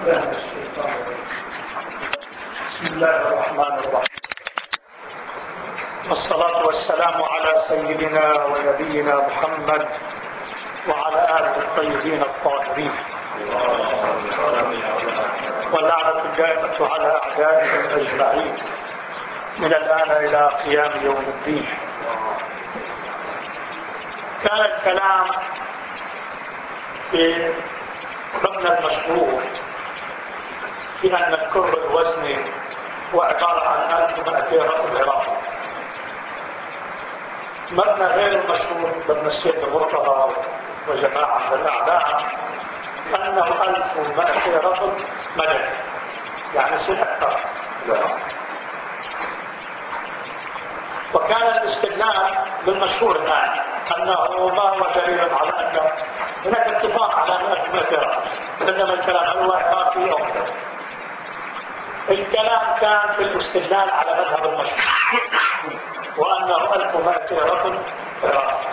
بسم الله الرحمن الرحيم، والصلاة والسلام على سيدنا ونبينا محمد وعلى آله الطيبين الطاهرين، واللعنة الدائمة على أعدائهم أجمعين من الآن إلى قيام يوم الدين. كان الكلام في مبنى المشهور في أن الكر الوزني هو عبارة عن 1200 رطل عراقي. مبنى غير المشهور مبنى السيد المرتضى وجماعة من الأعلام أنه 1200 رطل مدني، يعني سنة أكثر. وكان الاستدلال بالمشهور الآن أنه ما هو دليل على أن هناك اتفاق على 1200 رطل، إنما الكلام هو عراقي أو مدني. الكلام كان في الاستدلال على مذهب المشهور وأنه 1200 رطل عراقي.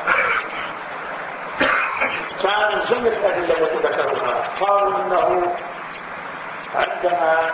كان من جملة الأدلة التي ذكروها قالوا أنه عندنا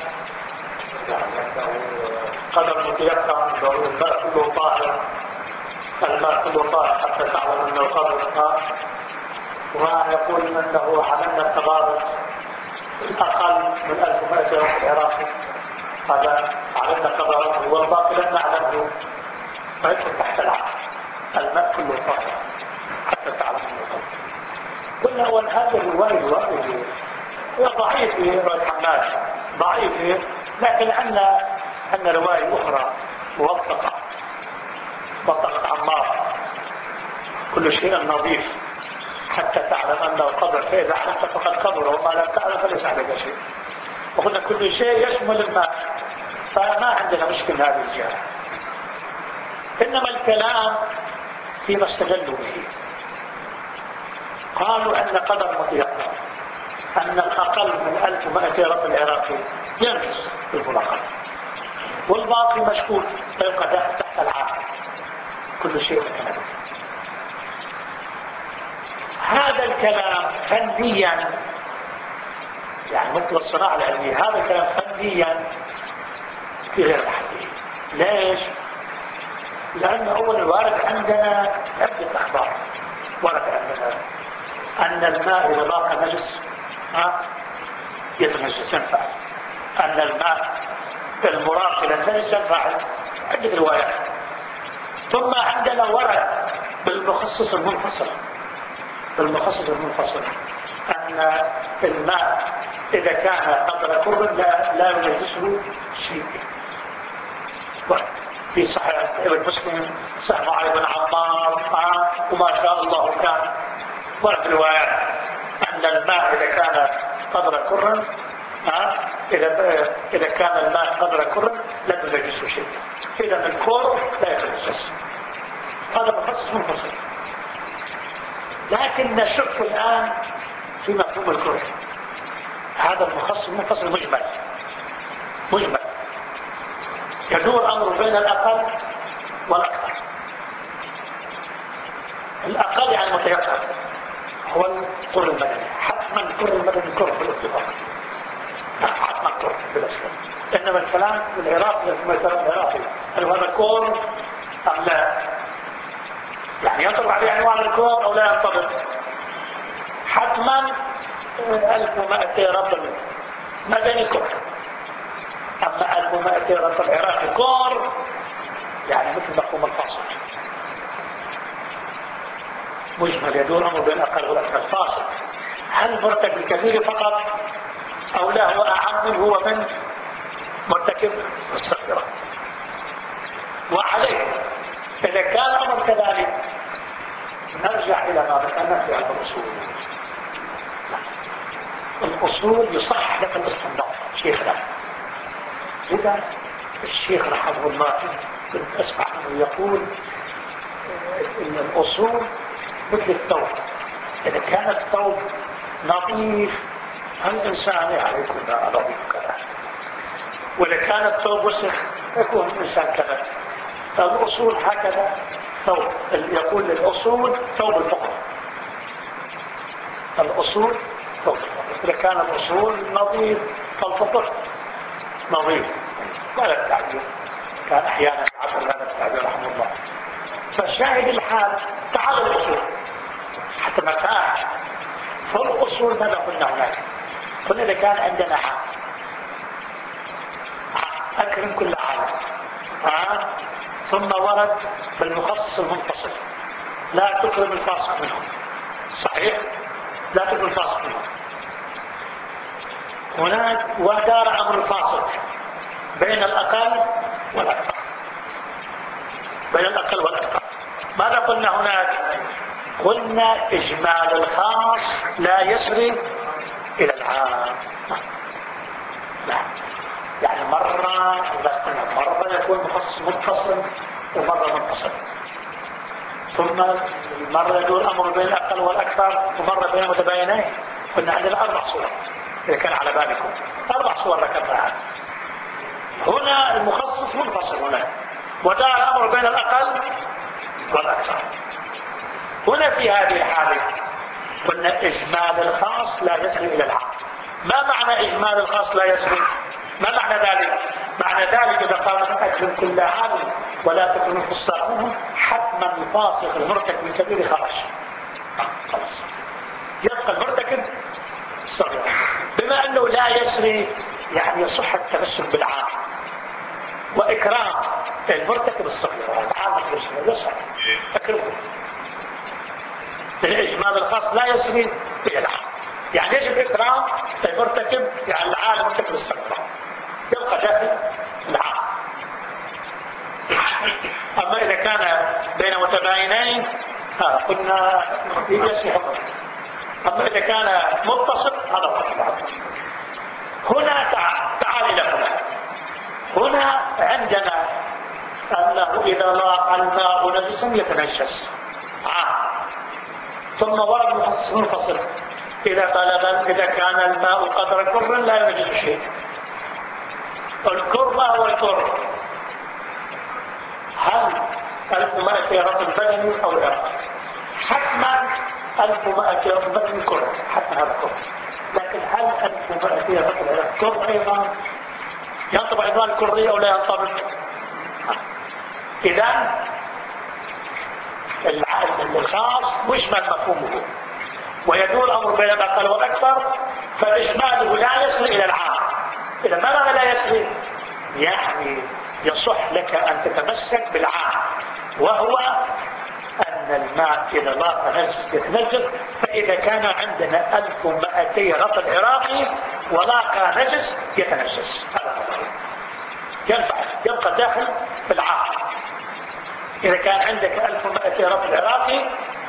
قدر متيقن، الماء كله طاهر، الماء كله طاهر حتى تعلم أنه قدر طاهر، ويقول أنه عملنا تضارب أقل من 1200 رطل عراقي، هذا علمنا قدره والباقي لم نعلمه، فيدخل تحت العقل. الماء كله طاهر حتى تعلم أنه قدر. قلنا أول هذه الرواية هي ضعيفة، رواية حماد ضعيفة، لكن عندنا رواية أخرى موثقة، وثقة عمار: كل شيء نظيف حتى تعلم أنه قدر، فإذا علمت فقد قدر، وما لم تعلم فليس عليك شيء. وقلنا كل شيء يشمل الماء، فما عندنا مشكلة هذه الجهة. إنما الكلام فيما استدلوا به، قالوا أن قدر متيقن أن الأقل من 1200 رطل عراقي ينجز بالملاقات، والباقي مشكوك فيبقى تحت العقل، كل شيء متنبه. هذا الكلام فنيا، يعني مثل الصناعة العلمية، هذا الكلام فنيا في غير محله. ليش؟ لأن أول وارد عندنا عدة أخبار. ورد عندنا أن الماء إذا لاقى نجس يتنجس، ينفعل. أن الماء المراق إلى النجس ينفعل، عدة روايات. ثم عندنا ورد بالمخصص المنفصل، أن الماء إذا كان قدر كر لا ينجسه شيء. في صحيح ابن مسلم صحيح معاذ بن عمار وما شاء الله كان. ورد روايات أن الماء إذا كان قدر كر إذا كان الماء قدر كر لا ينجسه شيء، إذا الكر لا يتنجس. هذا مخصص منفصل. لكن نشك الآن في مفهوم الكر. هذا المخصص منفصل مجمل يدور الأمر بين الأقل والأكثر. الأقل يعني متيقن هو الكر المدني، حتما الكر المدني كر بالاتفاق، حتما كر بلا شك. إنما الكلام العراقي ثم الكلام العراقي هل هذا كر أم لا؟ يعني ينطبق عليه عنوان الكر أو لا ينطبق؟ حتما 1200 رطل مدني كر، أما 1200 رطل عراقي كر، يعني مثل مفهوم الفاصل، مجمل يدور الأمر بين الأقل والأكثر. فاصل، هل مرتكب الكبير فقط أو لا هو أعم منه ومن مرتكب الصغيرة؟ وعليه إذا كان الأمر كذلك نرجع إلى ما ذكرنا في الأصول. الأصول يصحح لك الاستنباط شيخنا. إذا الشيخ رحمه الله كنت أسمع أنه يقول إن الأصول مثل الثوب، إذا كان الثوب نظيف فالإنسان يكون نظيف كذا، وإذا كان الثوب وسخ يكون الإنسان كذا. فالأصول هكذا ثوب، يقول الأصول ثوب الفقه، الأصول ثوب الفقه. إذا كان الأصول نظيف فالفقه نظيف ولا التعبير، كان أحيانا عبر هذا التعبير رحمه الله. فالشاهد الحال تعال الأصول حتى مرتاح. فالأصول ماذا قلنا هناك؟ قلنا إذا كان عندنا عام أكرم كل عام ثم ورد بالمخصص المنفصل لا تكرم الفاسق منهم، صحيح؟ لا تكرم الفاسق منهم. هناك ودار أمر الفاسق بين الأقل والأكثر، بين الأقل والأكثر. ماذا قلنا هناك؟ قلنا إجمال الخاص لا يسري إلى العام. لا يعني مرة يكون مخصص متصل ومرة منفصل، ثم مرة يدور الأمر بين الأقل والأكثر ومرة بين المتباينين. قلنا عندنا 4 صور إذا كان على بالكم، 4 صور ذكرناها. هنا المخصص منفصل هنا ودار الأمر بين الأقل والأكثر. هنا في هذه الحالة قلنا إجمال الخاص لا يسري إلى العام. ما معنى إجمال الخاص لا يسري؟ ما معنى ذلك؟ معنى ذلك إذا قال أكرم كل عام ولا تكرم الفساق منهم، حتما الفاسق المرتكب الكبير خرج، خلاص يبقى المرتكب الصغير. بما أنه لا يسري يعني يصح التمسك بالعام وإكرام المرتكب الصغير، العام يصح أكرمه. الإجمال الخاص لا يسري إلى العام، يعني يجب إكرام المرتكب يعني العالم المرتكب الصغير يبقى داخل العام. أما إذا كان بين متباينين قلنا يصح. أما إذا كان متصل هذا فرق. هنا تعال إلى هنا عندنا أنه إذا لاقى الماء نجسا يتنجس ثم ورد مخصص منفصل إذا كان الماء قدر كر لا ينجس شيء. الكر ما هو الكر؟ هل 1100 رطل بدني أو العراق؟ حتما 1100 رطل بدني كر، حتى هذا كر. لكن هل 1100 رطل العراق كر أيضا؟ ينطبق عنوان الكرية أو لا ينطبق؟ إذن الخاص مشمل مفهومه ويدور الأمر بين الأقل والأكثر، فإجماله لا يصل إلى العام. إذا ما معنى لا يصل؟ يعني يصح لك أن تتمسك بالعام، وهو أن الماء إذا لاقى نجس يتنجس. فإذا كان عندنا 1200 رطل عراقي ولاقى نجس يتنجس، ينفع يبقى داخل في العام. إذا كان عندك 1200 رطل عراقي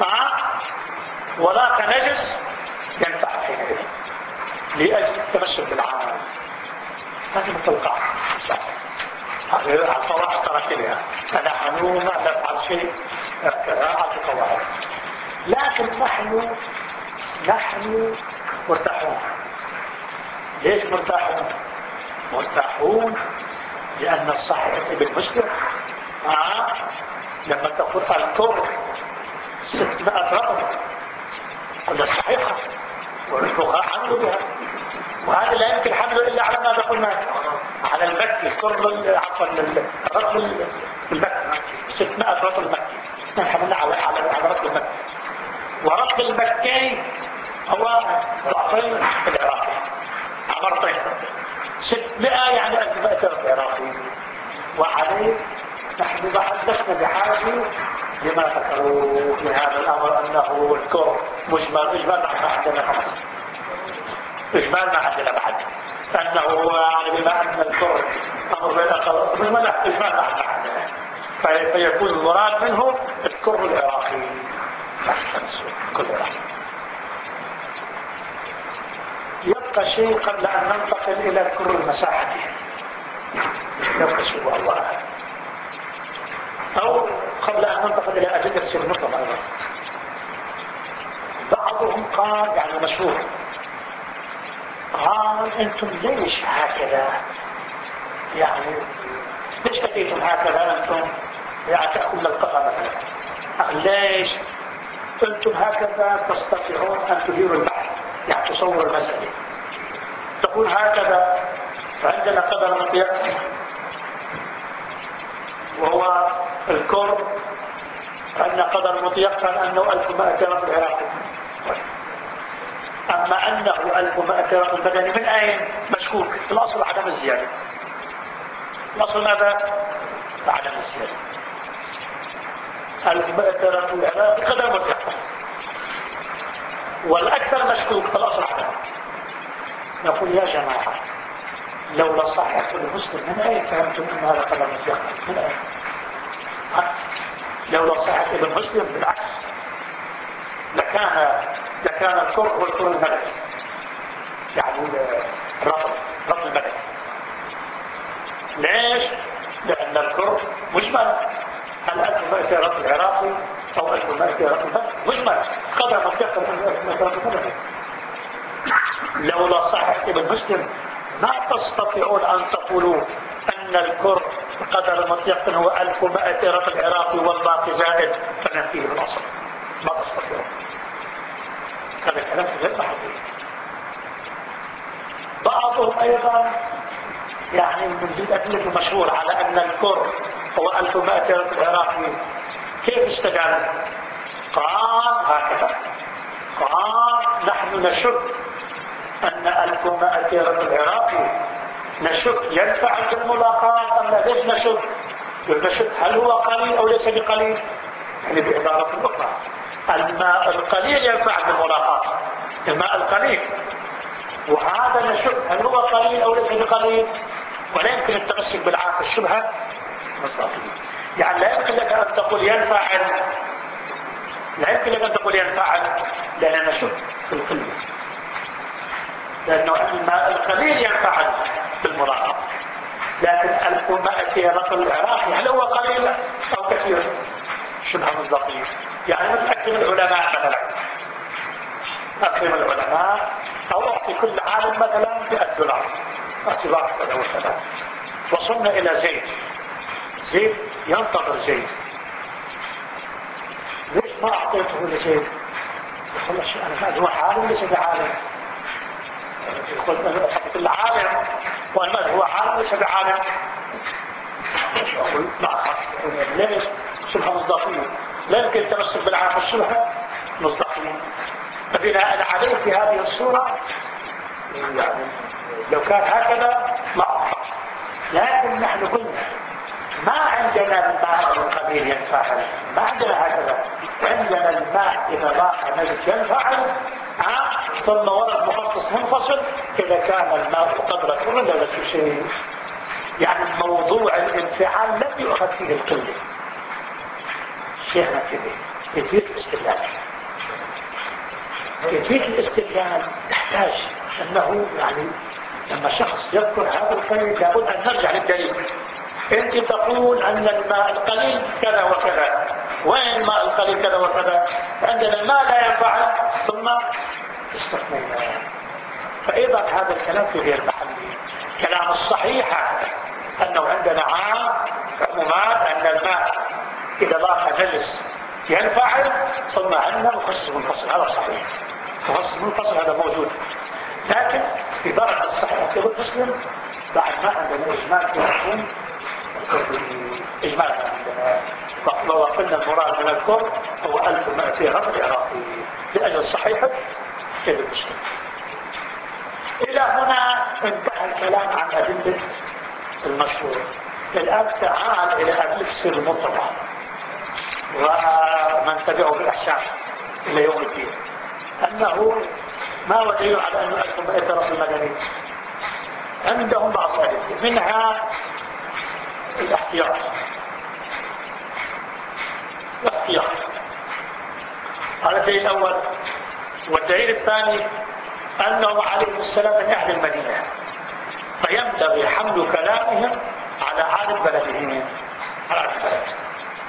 ولاقى نجس ينفع حينئذ لأجل التمسك بالعام. هذه مطلقات على القواعد تركبها، فنحن ما نفعل شيء على القواعد. لكن نحن مرتاحون. ليش مرتاحون؟ مرتاحون لأن الصحيح ابن مسلم لما تقول الكر 600 رطل قلنا الصحيحة والفقهاء حملوا بها، وهذا لا يمكن حمله إلا على ماذا قلنا؟ على المكي. الكر الرطل المكي 600 رطل مكي، نحن حملنا على رطل المكي. ورطل المكي هو ضعفين العراقي عبرتين 600 يعني 1100 رطل عراقي. وعليه نحن بعد لسنا بحاجة لما ذكروا في هذا الأمر أنه الكر مجمل ما عندنا خلاص، إجمال ما عندنا بعد أنه يعني بما أن الكر أمر بين الأقل مجمل إجمال ما عندنا، فيكون المراد منه الكر العراقي. يبقى شيء قبل أن ننتقل إلى الكر المساحتي، يبقى شيء والله أو قبل أن ننتقل إلى أدلة السير المطلق أيضا. بعضهم قال يعني مشهور قال أنتم ليش هكذا؟ يعني ليش أتيتم هكذا أنتم؟ يعني تأكلون القهى مثلا. ليش أنتم هكذا تستطيعون أن تديروا البحر؟ يعني تصور المسألة، تقول هكذا عندنا قدر متيقن وهو الكر، عندنا قدر متيقن أنه 1100 رطل عراقي، أما أنه 1100 رطل بدني من أين؟ مشكوك. الأصل عدم الزيادة. الأصل ماذا؟ عدم الزيادة. 1100 رطل عراقي قدر متيقن، والأكثر مشكوك، الأصل عدم. نقول يا جماعة لولا صحيح المسلم من أين فهمتم أن هذا قدر متيقن؟ من أين؟ لولا صحيح ابن مسلم بالعكس لكان الكر هو الكر الملكي، يعني رطل الملكي. ليش؟ لأن الكر مجمل، هل 1100 رطل عراقي أو 1100 رطل ملكي مجمل، قدر متيقن أنه 1100 رطل ملكي. لولا صحيح ابن مسلم ما تستطيعون أن تقولوا أن الكر قدر متيقن هو 1100 رطل عراقي والباقي زائد فننفيه بالأصل. ما تستطيعون، هذا الكلام غير محدود. بعضهم أيضا يعني من جد أدلة مشهور على أن الكر هو 1100 رطل عراقي. كيف استدل؟ قال هكذا، قال نحن نشك أن 1100 رطل عراقي، نشك ينفع بالملاقاة أم لا؟ ليش نشك؟ نشك هل هو قليل أو ليس بقليل؟ يعني بعبارة أخرى الماء القليل ينفع بالملاقاة، الماء القليل، وهذا نشك هل هو قليل أو ليس بقليل، ولا يمكن التمسك بالعاقل الشبهة مصداقية. يعني لا يمكن لك أن تقول ينفعل، لا يمكن لك أن تقول ينفعل، لأننا نشك في القلة، لأنه الماء القليل ينفعل بالملاقاة. لكن 1100 رطل العراقي هل هو قليل أو كثير؟ شبهة مصداقية. يعني مثل أكرم العلماء مثلا، أكرم العلماء أو أعطي كل عالم مثلا $100 اعتبار كذا وكذا. وصلنا إلى زيد ينتظر زيد، ليش ما أعطيته لزيد؟ يقول لك أنا هو عالم ليس بعالم، يقول أنا أعطيت العالم وأنا هو عالم ليس بعالم. أقول ما أخذ ليش؟ شبهة مصداقية، لا يمكن التمسك بالعاقل الشبهة مصداقية. فبناء عليه في هذه الصورة يعني لو كان هكذا ما أعطى. لكن نحن قلنا ما عندنا الماء القليل ينفعل، ما عندنا هكذا، عندنا الماء إذا ضاق نجس ينفعل، ثم ورد مخصص منفصل إذا كان الماء قدر كل ولا شيء. يعني موضوع الانفعال لم يؤخذ فيه القلة. شيخنا كده كيفية الاستدلال، كيفية الاستدلال تحتاج أنه يعني لما شخص يذكر هذا القيد لابد أن نرجع للدليل. أنت تقول أن الماء القليل كذا وكذا، وين الماء القليل كذا وكذا؟ عندنا الماء لا ينفع ثم استثنينا. فأيضا هذا الكلام في غير محله. كلام الصحيح أنه عندنا عمومات أن الماء إذا ضاق نجس ينفعل، ثم عندنا مخصص منفصل، هذا صحيح، مخصص منفصل هذا موجود. لكن في بعض الصحيح في مسلم بعد ما عندنا إجمال في الحكم إجمال عندنا، لو قلنا المراد من الكفر هو 1100 رطل عراقي لأجل صحيحة في المسلم. إلى هنا انتهى الكلام عن أدلة المشهور. الآن تعال إلى أدلة السر المرتضى ومن تبعه بإحسان إلى يوم الدين، أنه ما هو دليل على أنه 1100 رطل مدني؟ عندهم بعض الأدلة، منها الاحتياط. هذا الدليل الأول. والدليل الثاني أنهم عليهم السلام من أهل المدينة، فينبغي حمل كلامهم على عادة بلدهم، على عادة بلدهم.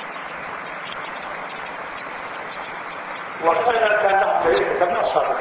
وكذا كان لهم دليل كما سبق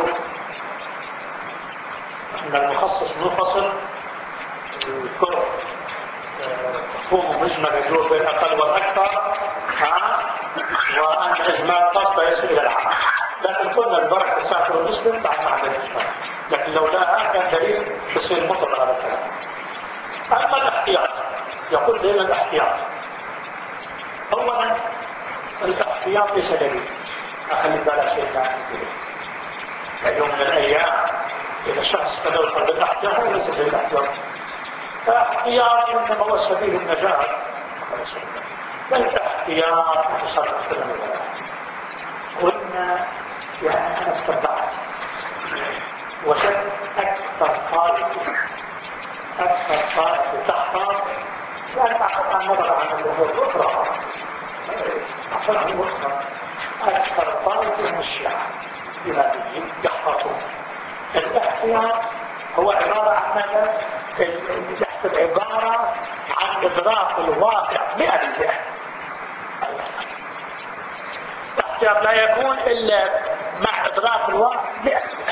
أن المخصص منفصل الكفر مفهوم مجمل يدور بين الأقل والأكثر، وأن إجمال خاص لا يصل إلى العام. لكن قلنا البركة سافر المسلم بعد ما عمل الإجماع، لكن لولاها كان دليل يصير مطلق هذا الكلام. أما الاحتياط، يقول لنا الاحتياط. أولا الاحتياط ليس دليل، أخلي بالك شيء ثاني. يوم من الأيام إذا شخص تدخل بالاحتياط هو ليس دليل الاحتياط. الاحتياط إنما هو سبيل النجاة. والاحتياط تصرف كلنا قلنا يعني أنا اتبعت وجدت أكثر طائفة تحفظ، يعني أعطت عن نظر عن الأمور الأخرى، أعطت عن الأخرى أكثر طائفة من الشيعة إلهيين يحفظون. الاحتياط هو عبارة عن ماذا؟ يحفظ عبارة عن إدراك الواقع 100%. الاحتياط لا يكون إلا مع إدراك الواقع 100%.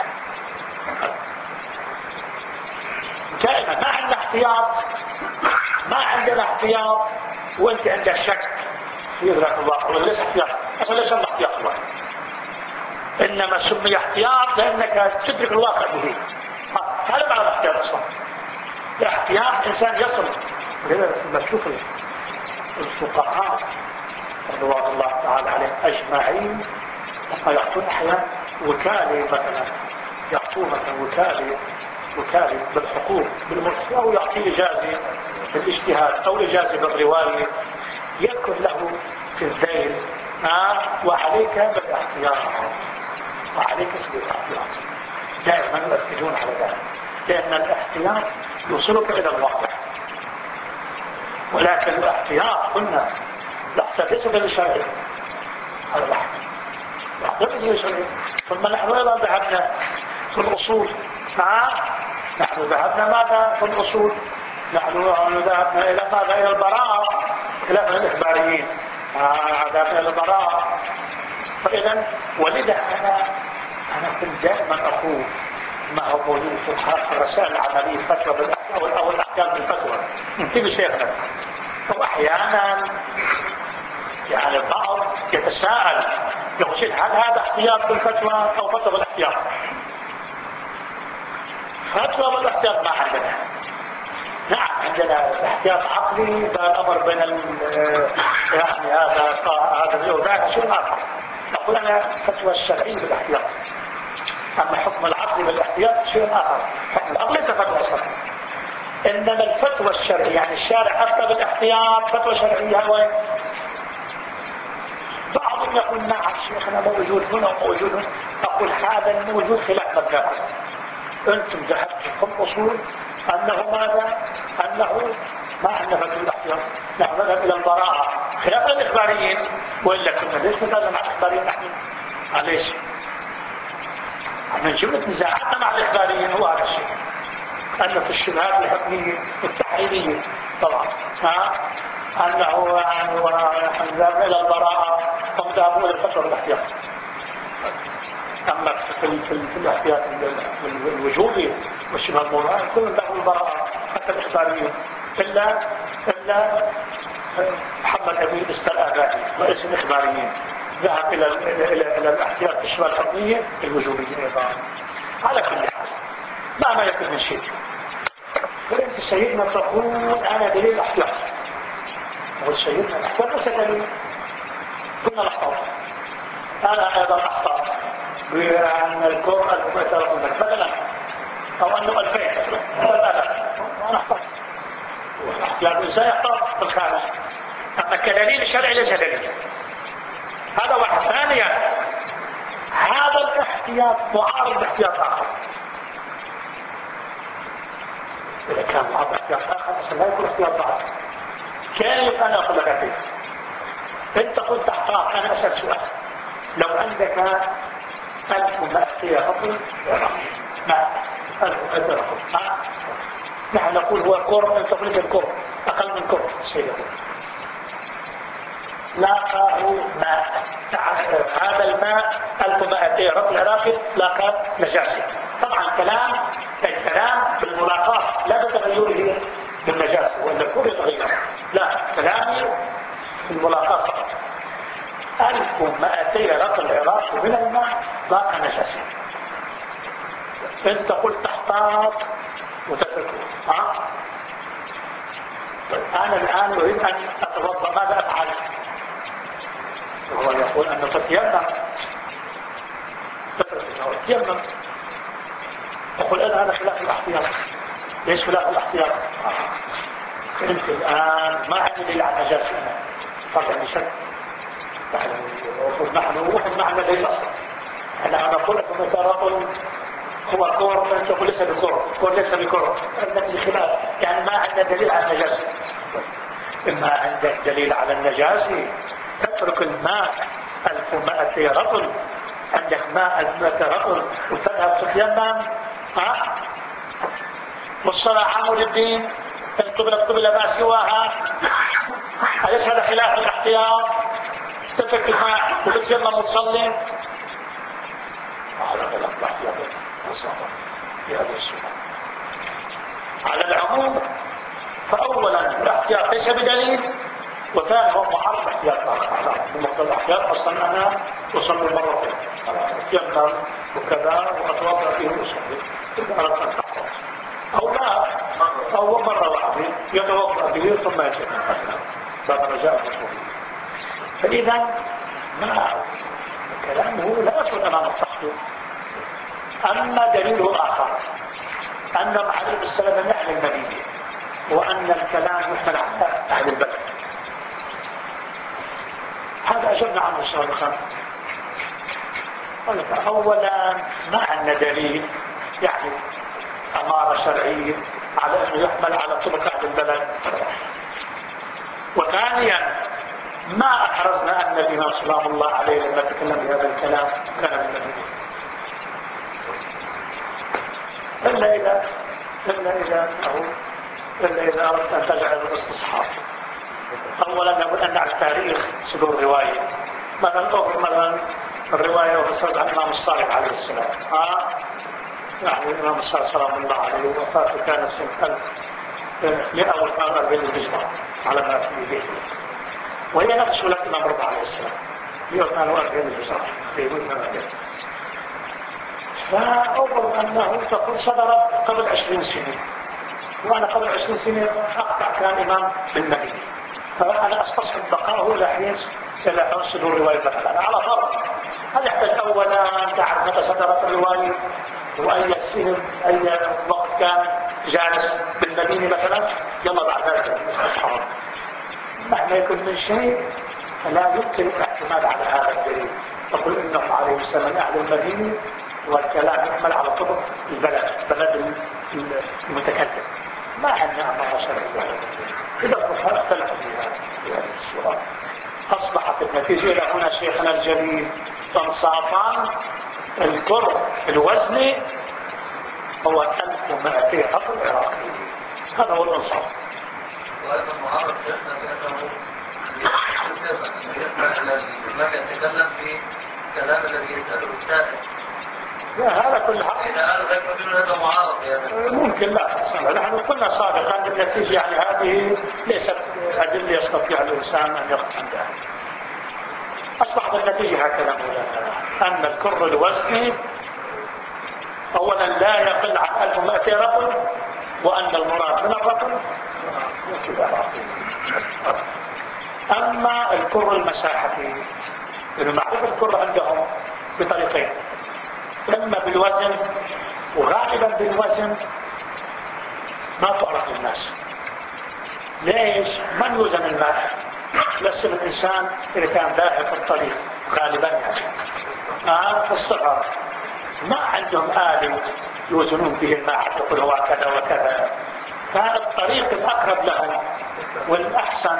دائما ما عندنا احتياط، ما عندنا احتياط وانت عندك شك في إدراك الواقع، ولا ليس احتياط؟ أصلا ليس احتياط الواقع، إنما سمي احتياط لأنك تدرك الواقع به. هذا معنى الاحتياط أصلا. الاحتياط إنسان يصل. لما تشوف الفقهاء رضوان الله تعالى عليهم أجمعين لما يعطون أحيانا وكالة مثلا، يعطون مثلا وكالة بالحقوق بالملك، أو يعطي إجازة بالاجتهاد أو إجازة بالرواية، يذكر له في الذيل وعليك بالاحتياط، وعليك سبيل الاحتياط. دائما يركزون على ذلك، لأن الاحتياط يوصلك إلى الواقع. ولكن الاحتياط قلنا الاحتياط ليس للشرعي، هذا واحد الاحتياط ليس للشرعي. ثم نحن أيضا ذهبنا في الأصول، نحن ذهبنا ماذا في الأصول؟ نحن ذهبنا إلى ماذا؟ إلى البراءة، خلاف الإخباريين. ذهبنا إلى البراءة. فإذا ولذا أنا كنت دائما أقول ما هو موجود في الرسائل العملية الفتوى بالأحكام أو الأحكام بالفتوى انتبه شيخنا. وأحيانا يعني البعض يتساءل يقول هل هذا احتياط بالفتوى أو فتوى بالاحتياط؟ فتوى بالاحتياط ما عندنا. نعم عندنا احتياط عقلي، الأمر بين يعني هذا وذاك شيء آخر. نقول أنا فتوى الشرعي بالاحتياط، أما حكم العقل بالاحتياط شيء آخر. حكم العقل ليس فتوى أصلا، إنما الفتوى الشرعية يعني الشارع أفتى بالاحتياط فتوى شرعية. وين؟ بعضهم يقول نعم شيخنا موجود هنا وموجود هنا. أقول هذا الموجود خلاف مبدأكم. أنتم ذهبتم في الأصول أنه ماذا؟ أنه ما عندنا فتوى الاحتياط، نحن نذهب إلى البراءة خلاف الإخباريين. وإلا كنا ليش نتنازل مع الإخباريين؟ نحن ليش؟ من جملة نزاعاتنا مع الإخباريين هو هذا الشيء، أنه في الشبهات الحكمية التحريمية طبعا أنه نحن ذهبنا إلى البراءة هم ذهبوا إلى الفتوى بالاحتياط. أما في الاحتياط الوجوبي والشبه الموضوعي كلهم ذهبوا البراءة حتى الإخباريين، إلا محمد أمين استرآبادي رئيس الإخباريين ذهب إلى الاحتياط الشبه الحكمية الوجوبية أيضا. على كل حال ما يكون من شيء. وانت سيدنا تقول أنا دليل الاحتياط، والسيدنا الاحتياط ليس دليل. كنا نحتاط، أنا أيضا أحتاط بأن الكور المؤثرة مثلا أو أنه 2000 أنا أحتاط. والاحتياط الإنسان يحتاط بالخارج، أما كدليل الشرعي ليس دليل. هذا واحد. ثانيا هذا الاحتياط معارض باحتياط آخر. إذا كان معارض باحتياط آخر لا يكون احتياط بعض. كيف؟ أنا أقول لك كيف. أنت قلت احتاط، أنا أسأل سؤال. لو عندك 1000 مائتية رطل ماء 1000 مائتية رطل نحن نقول هو كور، أنت تقول ليس الكور أقل من كور الشيء يقول لاقاه ماء. هذا الماء 1200 رطل عراقي لاقى نجاسة. طبعا الكلام بالملاقاة لا بتغيره بالنجاسة ولا كور يتغير، لا كلامي بالملاقاة فقط. 1000 1200 رطل عراقي من الماء باقى نجاسة. أنت قلت تحتاط وتتركه. أنا الآن أريد أن أتوضأ، ماذا أفعل؟ وهو يقول أنه تتيمم، تتيمم. أقول أنا هذا خلاف الاحتياط. ليش خلاف الاحتياط؟ أنت الآن ما عندي دليل على النجاسة، أنا فقط بشك. نحن معنا دليل أصلا. أنا أقول لكم أنت رجل هو كور، أنت تقول ليس بكور، كور ليس بكور، عندك خلاف، يعني ما عندنا دليل على النجاسة. إما عندك دليل على النجاسة تترك الماء 1200 رطل، عندك ماء 1200 رطل وتذهب تتيمم. والصلاة عمود الدين، إن قبل ما سواها. أليس هذا خلاف الاحتياط؟ تترك الماء وتتيمم وتصلي. هذا خلاف الاحتياط في هذه الصورة. على العموم فأولا الاحتياط ليس بدليل، وثاني هو معارض احتياط آخر. بمقتضى الاحتياط أصلا أنا أصلي مرتين، أتيمم وكذا وأتوضأ فيه وأصلي إذا أردت أن تحفظ، أو لا، أو مرة واحدة يتوضأ به ثم يتيمم بعد رجاء الرسول. فإذا ما كلامه لا يصل أمام التحقيق. أما دليله الآخر أنهم عليه السلام من أهل المدينة، وأن الكلام يحمل على أهل البلد، هذا أجبنا عنه سابقا. أولا ما عندنا دليل يعني أمارة شرعية على أنه يحمل على طرق أهل البلد. وثانيا ما أحرزنا أن الإمام سلام الله عليه لما تكلم بهذا الكلام كان من المدينة، إلا إذا أردت أن تجعل الاستصحاب. أولا لابد أن نعرف تاريخ صدور رواية. مثلا الرواية وصلت عن الإمام الصادق عليه السلام. يعني الإمام الصادق سلام الله عليه وفاته كانت سنة 1140 للهجرة على ما في يديه، وهي نفس ولاة الإمام رضا عليه السلام 142 للهجرة في بيت. فأظن أنه تقول صدرت قبل 20 سنة، وأنا قبل 20 سنة أقطع كان إمام بالمدينة، فأنا أستصحب بقاءه إلى حين صدور رواية مثلا على فرض. هل يحتاج أولا أن تعرف متى صدرت الرواية وأي سنة أي وقت كان جالس بالمدينة مثلا، يلا بعد ذلك نستصحب. مهما يكون من شيء فلا يمكن الاعتماد على هذا الدليل. تقول إنه عليه السلام من أهل المدينة والكلام يحمل على طرق البلد، بلد المتكلم، ما عندنا أمر شرعي. إذا الفقهاء اختلفوا في هذه الصورة. أصبحت النتيجة إلى هنا شيخنا الجليل انصافا الكر الوزني هو 1200 رطل عراقي، هذا هو الانصاف. وأيضا معارض شيخنا بأنه ما يتكلم في كلام الذي يسأله السائل. لا هذا كل حق. إذا قالوا يقولون هذا معارض يعني. ممكن لا، نحن قلنا سابقا أن النتيجة يعني هذه ليست أدلة يستطيع الإنسان أن يقف عندها. أصبحت النتيجة هكذا مولانا، أن الكر الوزني أولا لا يقل عن 1200 رطل، وأن المراد من الرطل أما الكر المساحتي المعرفة الكر عندهم بطريقين، إما بالوزن، وغالبا بالوزن ما تعرف للناس. ليش؟ من يوزن الماء؟ يسأل الإنسان إذا كان ذاهب في الطريق غالبا يعني في الصغر ما عندهم آلة يوزنون به الماء يقول هو كذا وكذا. فهذا الطريق الأقرب لهم والأحسن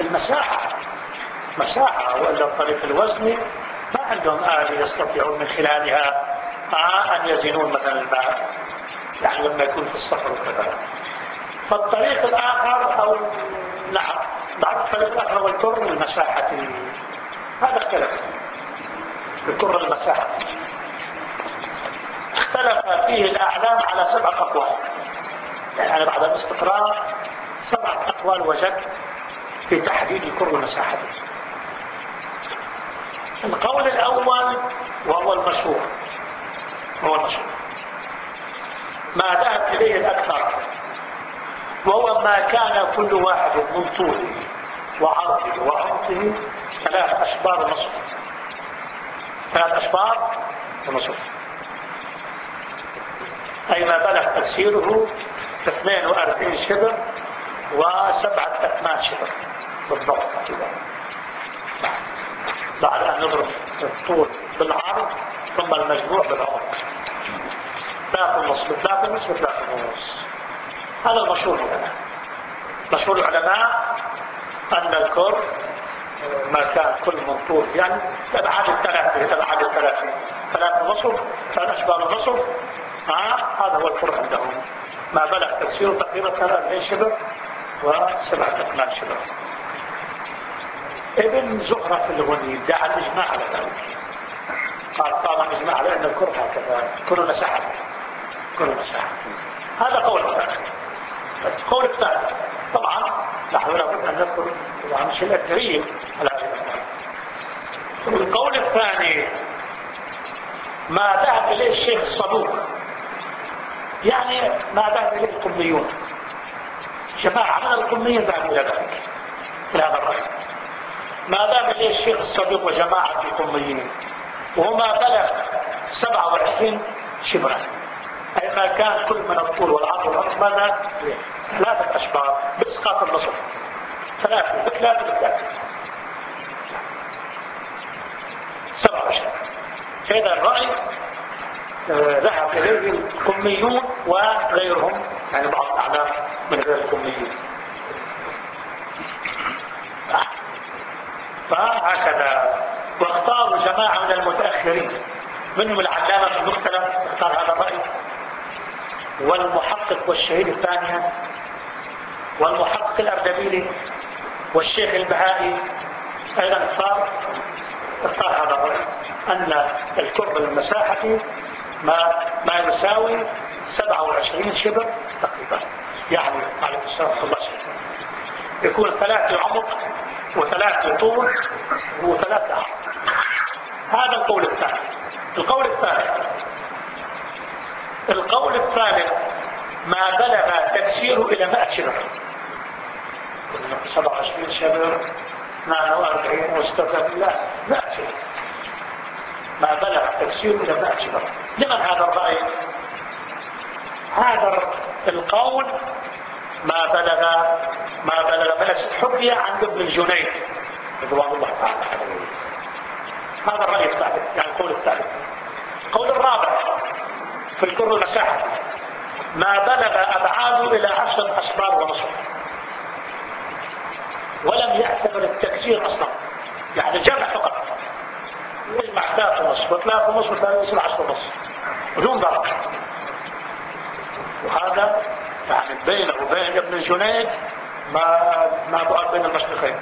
المساحة، وإلا الطريق الوزني ما عندهم آلة يستطيعون من خلالها أن يزنون مثلا الماء يعني لما يكون في الصخر وكذا. فالطريق الآخر أو نعم بعض الطريق الآخر هو الكر المساحتي، هذا اختلف. الكر المساحتي اختلف فيه الأعلام على 7 أقوال، يعني أنا بعد الاستقراء 7 أقوال وجدت في تحديد الكر المساحتي. القول الأول وهو المشهور، ما ذهب إليه الأكثر، وهو ما كان كل واحد من طوله وعرضه وعمقه 3 أشبار ونصف. 3 أشبار ونصف، أي ما بلغ تكسيره 42 شبر و7 أثمان شبر بالضبط كده، بعد أن نضرب الطول بالعرض ثم المجموع بالعمق. 3.5 هذا المشهور العلماء. مشهور العلماء أن الكر ما كان كل من طول، يعني الأبعاد الثلاثة 3.5 3 أشبار ونصف. هذا هو الكر عندهم، ما بلغ تكسيره تقريبا 43 شبر و7 أثمان شبر. ابن زهرة في الغني ادعى الإجماع على ذلك، قال طبعا إجماع على أن الكر هكذا كل مساحة. هذا قول الثاني. القول الثالث طبعا نحن لابد أن نذكر طبعا شيء الدليل على هذا الكلام. القول الثاني ما ذهب إليه الشيخ الصدوق، يعني ما ذهب إليه القميون، جماعة من القميين ذهبوا إلى ذلك، إلى هذا الرأي. ما ذهب إليه الشيخ الصدوق وجماعة القميين وما بلغ 27 شبرا، أي ما كان كل من الطول والعرض والعمق ماذا؟ 3 أشبار بإسقاط النصف، 3 27. هذا الرأي ذهب إليه القميون وغيرهم، يعني بعض الأعلام من غير القميين. فهكذا. واختاروا جماعة من المتأخرين منهم العلامة المختلف اختار هذا الرأي، والمحقق والشهيد الثانية، والمحقق الأردبيلي، والشيخ البهائي أيضا اختار هذا الرأي، أن الكرب المساحة ما يساوي 27 شبر تقريبا، يعني على مسافة الله يكون 3 عمق و3 طول و3 عرض. هذا القول الثاني. القول الثالث ما بلغ تكسيره إلى 100 شبر، 27 شبر 42 مستقبل، لا 100 شبر، ما بلغ تكسيره إلى 100 شبر. لمن هذا الرأي؟ هذا القول ما بلغ حكي عن ابن الجنيد رضوان الله تعالى عليه. هذا الرأي الثالث، يعني القول الثالث. القول الرابع في الكر المساحة ما بلغ أبعاده إلى 10 أشبار ونصف، ولم يعتبر التكسير أصلا، يعني جمع فقط، يجمع 3.5 و3.5 و3.5 10.5 بدون ضرب. وهذا يعني بينه وبين ابن الجنيد ما بعد بين المشرقين.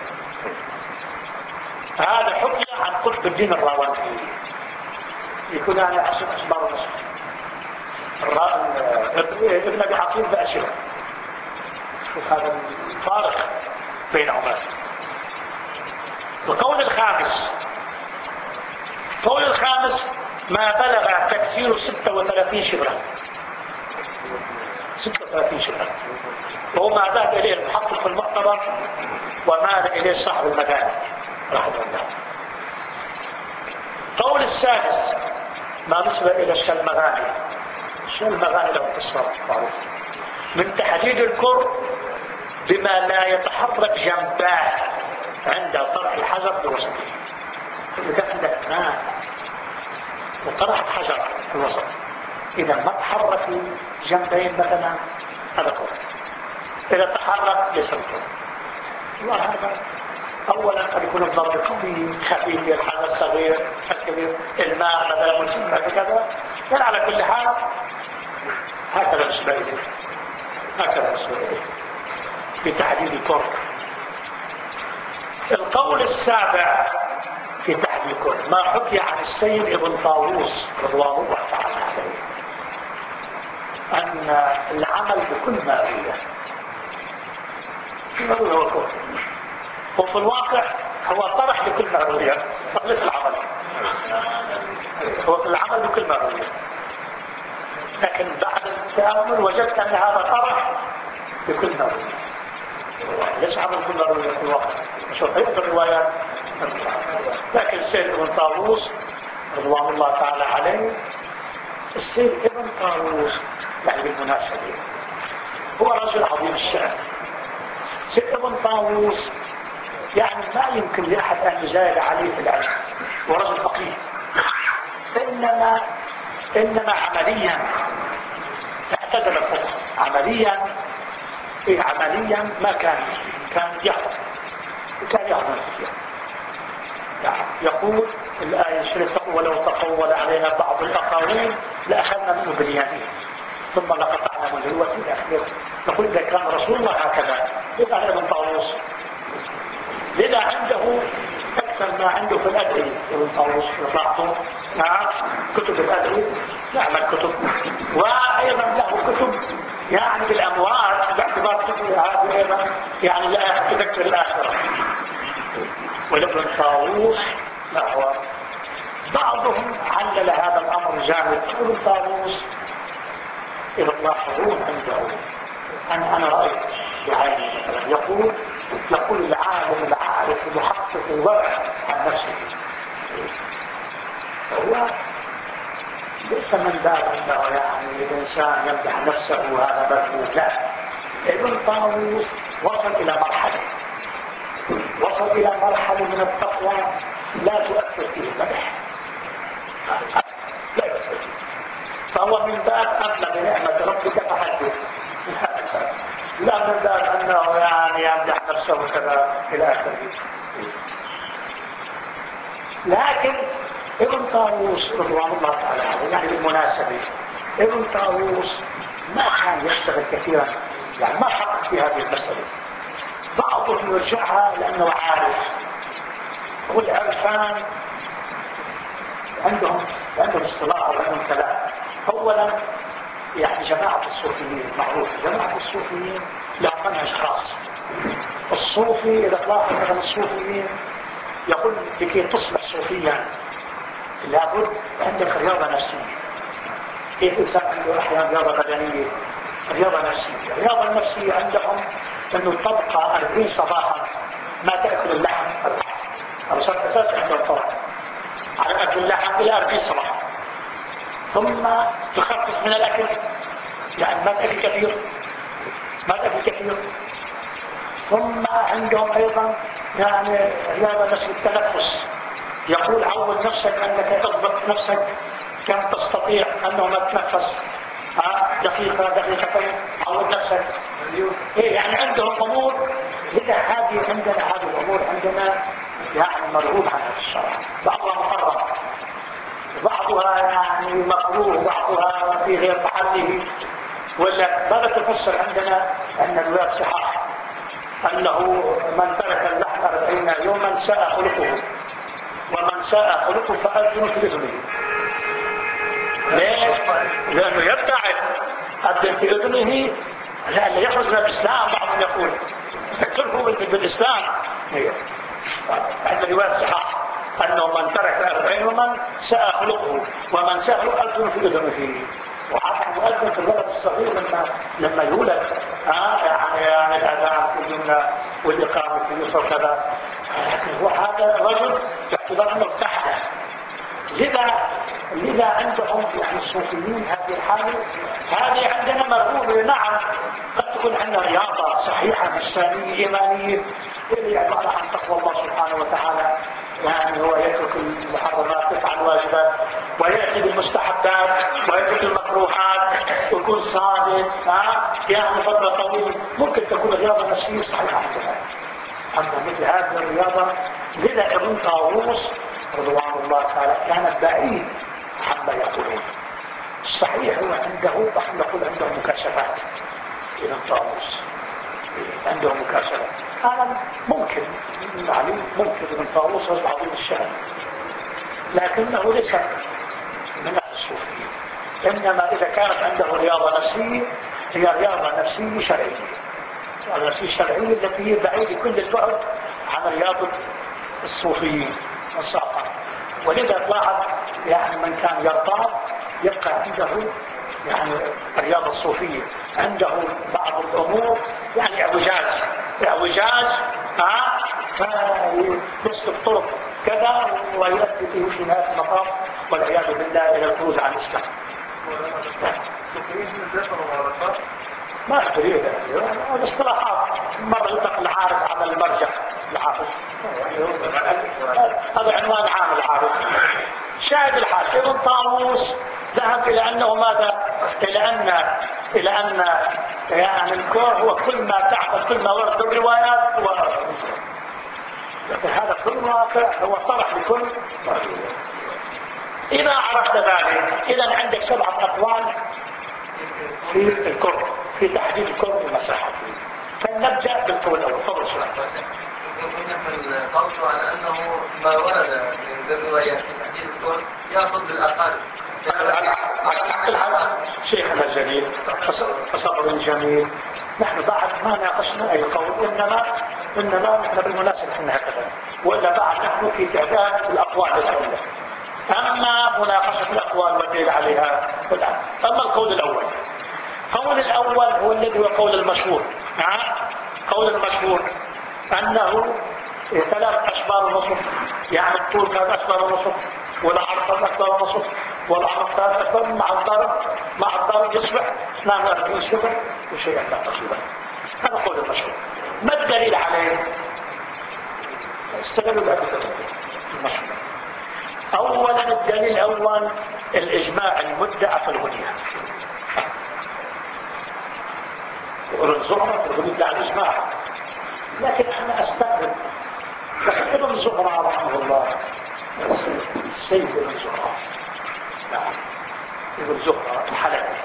هذا حكي عن قطب الدين الراوندي، يكون يعني 10 أشبار ونصف. ابن أبي عقيل بأشبه. شوف هذا الفارق بينهما. القول الخامس ما بلغ تكسير 36 شبرا، 36 شبرا، وهو ما ذهب إليه المحقق في المعتبر ومال إليه صاحب المدارك رحمه الله. القول السادس ما نسبة إلى الشلمغاني له قصة معروفة من تحديد الكر بما لا يتحرك جنباه عند طرح الحجر في وسطه. إذا عندك ماء وطرح حجر في الوسط، إذا ما تحرك جنبين مثلا هذا كر، إذا تحرك ليس الكر. وهذا أولا قد يكون الضرب قوي خفيف، الحجر صغير الكبير، الماء مثلا مجمع بكذا، على كل حال هكذا بالنسبة إليه في تحديد الكر. القول السابع في تحديد الكر ما حكي عن السيد ابن طاووس رضوان الله تعالى عليه، أن العمل بكل مائية هو الكر. وفي الواقع هو طرح بكل ما روي، تخلص العمل، هو في العمل بكل ما روي، لكن بعد التأمل وجدت أن هذا طرح بكل ما روي، ليس عمل كل ما روي في الواقع. شوف أيضا الروايات، لكن السيد ابن طاووس رضوان الله تعالى عليه، السيد ابن طاووس يعني بالمناسبة هو رجل عظيم الشأن. سيد ابن طاووس يعني ما يمكن لأحد أن يزايد عليه في العلم، ورجل فقيه، إنما عمليا اعتزل الفقه عمليا. عمليا ما كان يفتي، كان يحضر الفتية. يعني يقول الآية الشريفة تقول ولو تقول علينا بعض الأقاويل لأخذنا منه باليمين ثم لقطعنا منه الوتي إلى آخره. نقول إذا كان رسول الله هكذا يقع ابن طاووس، لذا عنده أكثر ما عنده في الأدعية ابن طاووس لاحظوا. نعم كتب الأدعية، يعمل كتب، وأيضا له كتب يعني بالأموات باعتبار كتب هذه أيضا يعني لا تذكر الآخرة. والابن طاووس لا هو بعضهم علل هذا الأمر جامد. ابن طاووس إذا تلاحظون عنده أنا رأيت بعيني مثلا يقول العالم العارف المحقق الورع عن نفسه، هو ليس من باب أنه يعني الإنسان يمدح نفسه وهذا مذموم، لا. ابن طاووس وصل إلى مرحلة من التقوى لا تؤثر فيه المدح، لا يؤثر فيه، فهو من باب أما بنعمة ربك فحدث، لا من باب أنه يعني يمدح نفسه كذا إلى آخره. لكن ابن طاووس رضوان الله تعالى عليه يعني بالمناسبة ابن طاووس ما كان يشتغل كثيرا، يعني ما حقق في هذه المسألة. بعضهم يرجعها لأنه عارف، والعرفان عندهم اصطلاح وعندهم كلام. أولا يعني جماعة الصوفيين معروف، جماعة الصوفيين لهم منهج خاص. الصوفي إذا تلاحظ مثلا الصوفيين يقول لكي تصبح صوفيا لابد عندك رياضة نفسية. كيف الإنسان عنده أحيانا رياضة بدنية، رياضة نفسية. الرياضة النفسية عندهم أنه تبقى 40 صباحا ما تأكل اللحم، هذا صار أساس عندهم طبعا على أكل اللحم إلى 40 صباحا، ثم تخفف من الأكل، يعني ما تأكل كثير، ثم عندهم أيضا يعني رياضة نفس التنفس. يقول عود نفسك أنك تضبط نفسك كم تستطيع أنه ما تتنفس دقيقتين، عود نفسك. يعني عندهم أمور لذا هذه الأمور عندنا يعني مرغوب عنها في الشرع، بعضها محرم، بعضها يعني مكروه، بعضها في غير محله. ولا ماذا تفسر عندنا أن الروايات صحاح أنه من ترك اللحم 40 يوما ساء خلقه، ومن ساء خلقه فأذن في إذنه. ليش؟ لأنه يبتعد أذن في إذنه لأنه يخرج من الإسلام. بعضهم يقول يقتله بالإسلام. عند رواية صحاح أنه من ترك 40 يوما ساء خلقه، ومن ساء خلقه أذن في إذنه. وحتى مؤذن في الولد الصغير لما يولد يعني الأذان في الجملة والإقامة في اليسر وكذا، لكن هو هذا الرجل باعتبار أنه ارتحل. لذا عندهم يعني الصوفيين هذه الحالة هذه عندنا مرغوبة. نعم قد تكون عندنا رياضة صحيحة نفسانية إيمانية اللي عبارة عن تقوى الله سبحانه وتعالى، يعني هو يترك المحرمات يفعل الواجبات ويأتي بالمستحبات ويترك المكروهات ويكون صادق يعني فترة طويلة. ممكن تكون رياضة نفسية صحيحة عندنا، أما مثل هذه الرياضة. لذا ابن طاووس رضوان الله تعالى كان بعيد عما يقولون. الصحيح هو عنده نقول عنده مكاشفات. ابن طاووس عنده مكاشفات، هذا ممكن يعني ممكن ابن طاووس رجل عظيم الشأن، لكنه ليس من أهل الصوفية. إنما إذا كانت عنده رياضة نفسية هي رياضة نفسية شرعية، الرياضة النفسية الشرعية التي هي بعيدة كل البعد عن رياضة الصوفيين والصافة. ولذا تلاحظ يعني من كان يرتاض يبقى عنده يعني الرياضة الصوفية، عنده بعض الأمور يعني اعوجاج فيسلك طرق كذا ويؤدي به في نهاية المطاف والعياذ بالله إلى الخروج عن الإسلام. ما أدري هذا اصطلاحات، مرة يطلق العارف على المرجع العارف، هذا عنوان عام العارف. شاهد الحال ابن طاووس ذهب إلى أنه ماذا؟ إلى أن يعني الكون هو كل ما تعقل كل ما ورد بالروايات لكن هذا كل واقع هو طرح لكل. إذا عرفت ذلك إذا عندك 7 أقوال في الكون، في تحديد الكون والمساحة. فلنبدأ بالقول الأول. تفضل شباب. القول على أنه ما ورد من الروايات في تحديد الكون يأخذ بالأقل. على الحال شيخنا الجليل تصور جميل، نحن بعد ما ناقشنا أي قول، إنما نحن بالمناسبة احنا هكذا، وإلا بعد نحن في تعداد الأقوال ليس إلا أما مناقشة الأقوال والدليل عليها الآن. أما القول الأول هو الذي هو قول المشهور. قول المشهور أنه 3 أشبار ونصف، يعني الطول 3 أشبار ونصف، والعرض 3 أشبار ونصف، والعرض 3 أشبار مع الضرب يصبح 42 شبر وشيئا تقريبا. هذا قول المشهور. ما الدليل عليه؟ استدلوا بأدلة المشهور. أولا الدليل الأول الإجماع المدعى في الغنية. يقولون زهرة في الغنية على الإجماع، لكن أنا أستغرب. لكن ابن زهرة رحمه الله، السيد ابن زهرة، ابن زهرة الحلبي،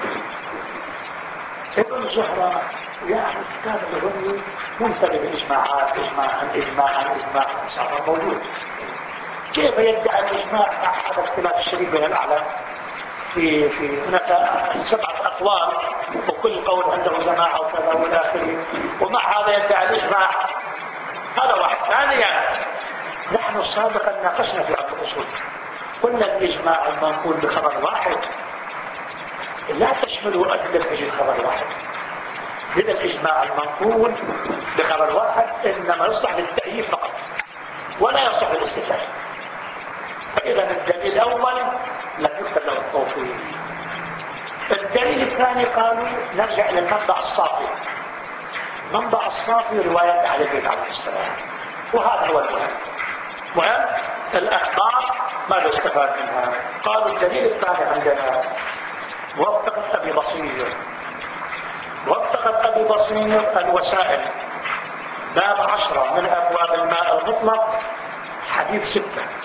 ابن زهرة يعني كتاب الغني ممتلئ بالإجماعات، إجماعا صار موجود. كيف يدعي الإجماع أحد اختلاف الشديد بين الأعلام؟ في هناك 7 أقوال وكل قول عنده جماعة وكذا والى آخره، ومع هذا يدعي الإجماع. هذا واحد. ثانيا نحن سابقا ناقشنا في عقد الأصول، قلنا الإجماع المنقول بخبر واحد لا تشمله أدلة تجد خبر واحد. إذا الإجماع المنقول بخبر واحد إنما يصلح للتأييد فقط ولا يصلح للاستدلال. فإذا الدليل الأول لم يكتب له التوفيق. الدليل الثاني قالوا نرجع إلى المنبع الصافي. المنبع الصافي رواية أهل البيت عليه السلام، وهذا هو المهم. الأخبار ماذا استفاد منها؟ قالوا الدليل الثاني عندنا موثقة أبي بصير. موثقة أبي بصير الوسائل، باب 10 من أبواب الماء المطلق، حديث 6.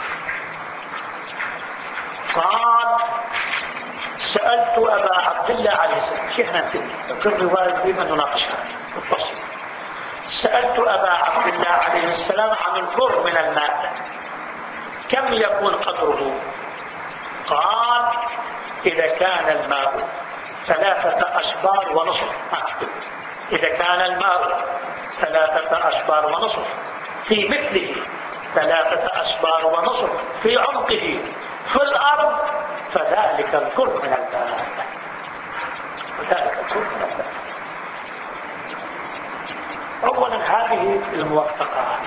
قال سألت أبا عبد الله عليه السلام، شيخنا انتبه كل رواية بما نناقشها بالتفصيل. سألت أبا عبد الله عليه السلام عن البر من الماء كم يكون قدره؟ قال إذا كان الماء 3 أشبار ونصف. إذا كان الماء 3 أشبار ونصف في مثله 3 أشبار ونصف في عمقه في الأرض فذلك الكل من الماء. فذلك الكل من الماء. أولا هذه الموثقات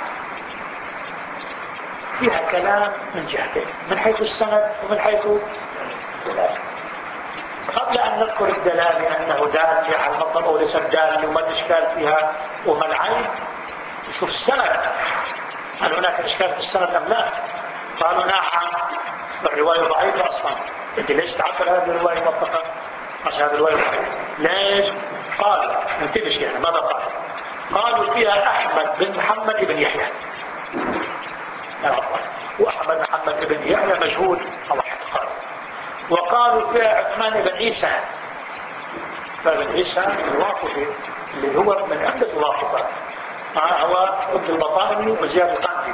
فيها كلام من جهتين، من حيث السند ومن حيث الدلالة. قبل أن نذكر الدلالة أنه دال على المطلب أو ليس دال وما الإشكال فيها وما العيب، نشوف السند. هل هناك إشكال في السند أم لا؟ قالوا نعم الرواية ضعيفة أصلا. أنت ليش تعرف هذه الرواية موثقة؟ عشان هذه الرواية ضعيفة. ليش؟ قال انتبه يعني ماذا قال؟ قالوا فيها أحمد بن محمد بن يحيى، وأحمد محمد بن يحيى مجهول أو قال. وقالوا فيها عثمان بن عيسى. فبن عيسى الواقفي اللي هو من عدة الواقفات، هو ابن البطاني وزياد القندي،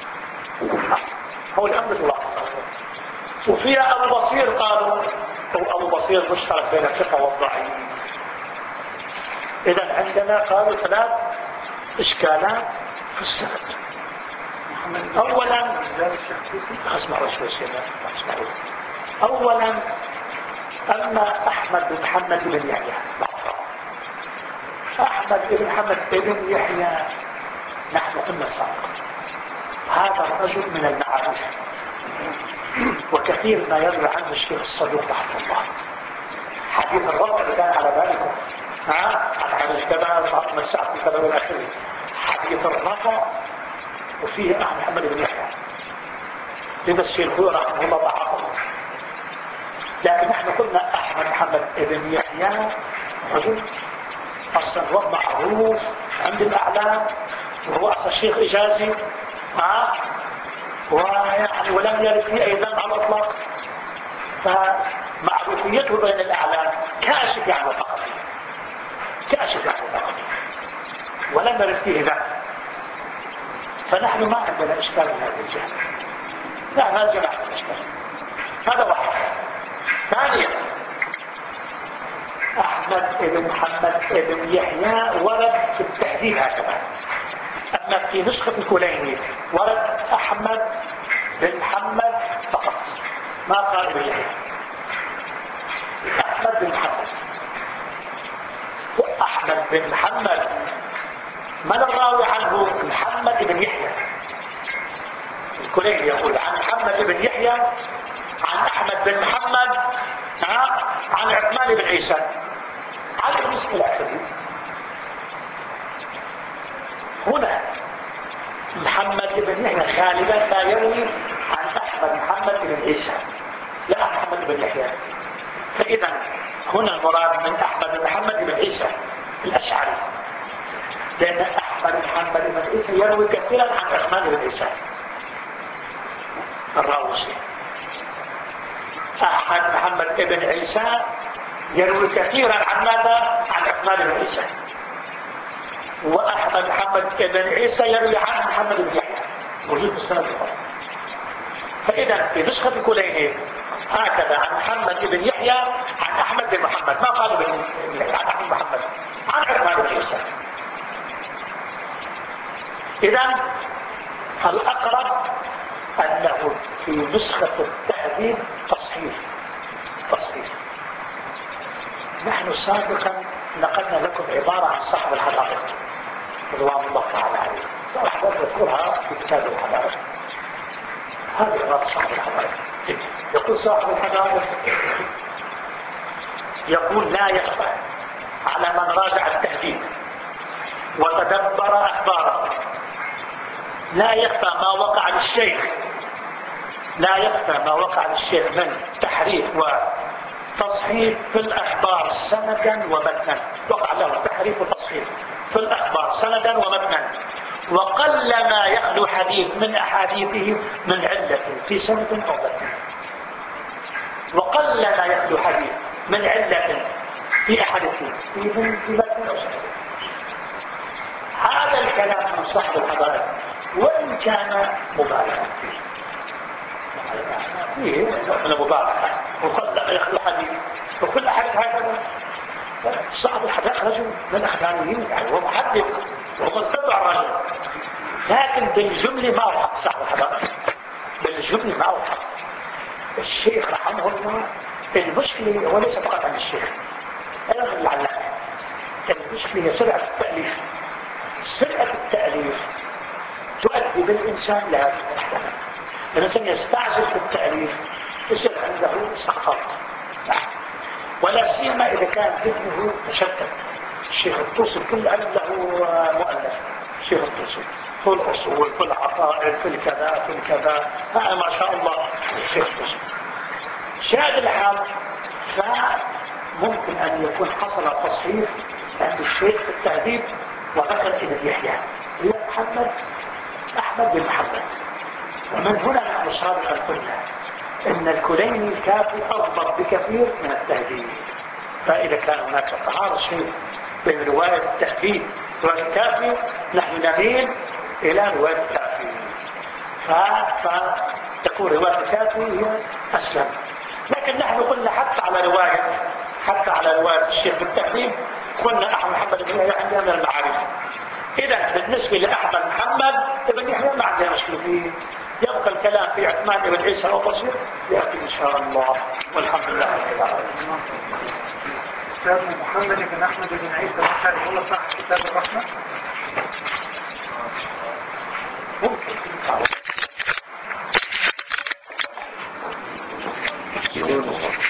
هو الأمر الواقفة. وفيها أبو بصير، قالوا هو أبو بصير مشترك بين الثقة والضعيف. إذا عندنا قالوا 3 إشكالات في السند. أولا اسمعوا شوي اسمعوا. أولا أما أحمد بن محمد بن يحيى، أحمد بن محمد بن يحيى نحن قلنا سابقا هذا الرجل من المعارف، وكثير ما يروي عنه الشيخ الصدوق رحمه الله. حديث الرفع اللي كان على بالكم عن حديث كذا فاطمة سعد كذا والى اخره، حديث الرفع وفيه أحمد محمد بن يحيى، لذا الشيخ رحمه الله ضعفه. لكن نحن قلنا أحمد محمد بن يحيى رجل أصلا هو معروف عند الأعلام، وهو أصلا شيخ إجازي ويعني ولم يرد فيه أي ذنب على الإطلاق، فمعروفيته بين الأعلام كاشف يعني فقط، كاشف يعني فقط، ولم يرد فيه ذنب. فنحن ما عندنا إشكال من هذه الجهة، لا ما جمع الإشكال. هذا واحد. ثانيا أحمد بن محمد بن يحيى ورد في التحديد هكذا، أما في نسخة الكليني ورد أحمد بن محمد فقط، ما قال بن يحيى. أحمد بن محمد، وأحمد بن محمد من الراوي عنه؟ محمد بن يحيى. الكليني يقول عن محمد بن يحيى عن أحمد بن محمد عن عثمان بن عيسى، هذا بالنسبة للآخرين. هنا محمد بن يحيى غالبا لا يروي عن أحمد محمد بن عيسى، لا محمد بن يحيى. فإذا هنا المراد من أحمد بن محمد بن عيسى الأشعري، لأن أحمد محمد بن عيسى يروي كثيرا عن عثمان بن عيسى الراوسي. أحمد محمد بن عيسى يروي كثيرا عن ماذا؟ عن عثمان بن عيسى. وأحمد محمد بن عيسى يروي عن محمد بن يحيى، موجود في السنة الأخرى. فإذا في نسخة الكليني هكذا عن محمد بن يحيى عن أحمد بن محمد، ما قالوا بن يحيى عن أحمد محمد عن عثمان بن عيسى. إذا الأقرب أنه في نسخة التهذيب تصحيح. نحن سابقا نقلنا لكم عبارة عن صاحب الحدائق رضوان الله تعالى عليه، وأحباب يذكرها في كتاب الحدائق. هذه عبارة صاحب الحدائق، يقول صاحب الحدائق يقول لا يخفى على من راجع التهذيب وتدبر أخباره، لا يخفى ما وقع للشيخ، لا يخفى ما وقع للشيخ من تحريف وتصحيح في الأخبار سندا ومتنا. وقع له تحريف وتصحيح في الأخبار سندا ومتنا، وقل ما يخلو حديث من أحاديثه من علة في سند أو متن. وقل ما يخلو حديث من علة في أحاديثه في متن أو سند. هذا الكلام من صاحب الحضارة وإن كان مبالغا فيه من مبالغة، وقل يخلو حديث وكل أحد هكذا. صاحب الحدائق رجل من الأخباريين، يعني هو محدث وهو متبع الرجل، لكن بالجملة ما هو حق صاحب الحدائق، بالجملة ما هو حق. الشيخ رحمه الله المشكلة هو ليس فقط عند الشيخ، أيضا العلامة. المشكلة هي سرعة التأليف. سرعة التأليف تؤدي بالإنسان لهذه المشكلة. الإنسان يستعجل في التأليف يصير عنده سقط، ولا سيما إذا كان ذهنه مشتت. الشيخ الطوسي كل علم له مؤلف، الشيخ الطوسي في الأصول في العقائد في الكذا في الكذا، ما شاء الله الشيخ الطوسي. شاهد الحال فممكن أن يكون حصل تصحيح عند الشيخ في التهذيب وذكر ابن يحيى هي أحمد بن محمد. ومن هنا نحن سابقا قلنا إن الكليني الكافي أضبط بكثير من التهذيب. فإذا كان هناك تعارض شيء بين رواية التهذيب ورواية الكافي نحن نميل إلى رواية الكافي، فتكون رواية الكافي هي أسلم. لكن نحن قلنا حتى على رواية الشيخ بالتهذيب قلنا أحمد محمد بن يحيى عندنا من المعارف، إذا بالنسبة لأحمد محمد ابن يحيى ما عندنا مشكلة فيه. يبقى الكلام في عثمان بن عيسى وبصير يأتي إن شاء الله، والحمد لله رب العالمين. أستاذ محمد بن أحمد بن عيسى البخاري هو صاحب كتاب الرحمة؟ ممكن.